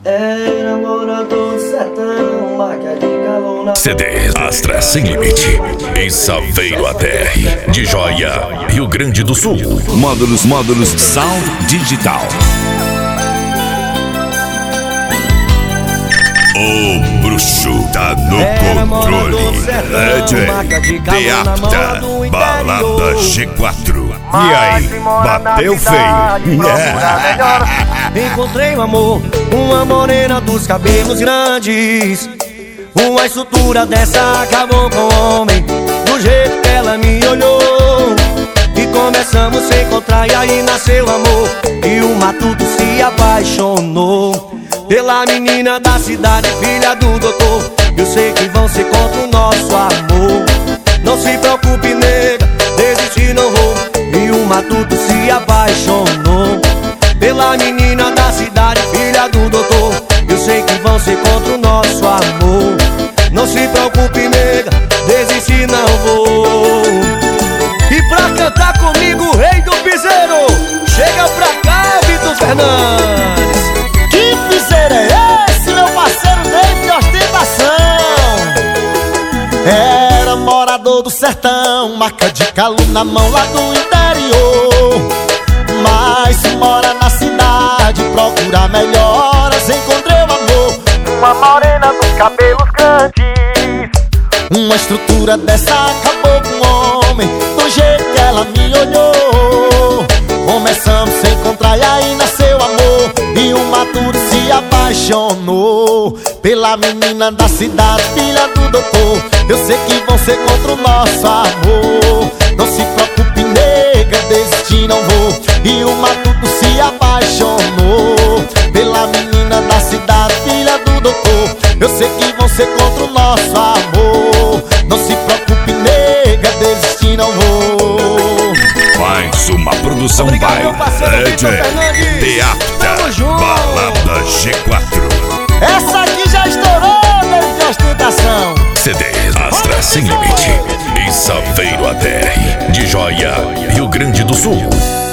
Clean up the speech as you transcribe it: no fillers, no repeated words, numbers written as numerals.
Era morador do sertão, marca de calor na CD Astra Sem Limite em Saveiro ADR, de Joia, Rio Grande do Sul. Módulos Sound Digital. O bruxo tá no controle. Teapta, balada G4. E aí, bateu feio? Encontrei um amor, uma morena dos cabelos grandes. Uma estrutura dessa acabou com o homem, do jeito que ela me olhou. E começamos a se encontrar e aí nasceu amor. E o matuto se apaixonou pela menina da cidade, filha do doutor. Eu sei que vão ser contra o nosso amor. Não se preocupe, nega, desistir não vou. E o matuto se apaixonou pela menina da cidade, filha do doutor. Eu sei que vão ser contra o nosso amor. Não se preocupe, nega, desistir não vou. E pra cantar comigo, o rei do piseiro, chega pra cá, Vitor Fernandes. Que piseiro é esse, meu parceiro David de ostentação? Era morador do sertão, marca de calo na mão lá do interior. Mas mora na cidade, procura melhoras, encontrei o amor. Uma morena dos cabelos grandes. Uma estrutura dessa acabou com o homem, do jeito que ela me olhou. Começamos a se encontrar e aí nasceu amor. E o maturo se apaixonou pela menina da cidade, filha do doutor. Eu sei que vão ser contra o nosso amor. Não se preocupe, nega, desistir não vou. E o matuto se apaixonou pela menina da cidade, filha do doutor. Eu sei que vão ser contra o nosso amor. Não se preocupe, nega, desistir não vou. Mais uma produção by Teapta, balada G4. Essa aqui já estourou, David de ostentação. CD Astra Sem Limite em Saveiro ADR, de Joia, Rio Grande do Sul.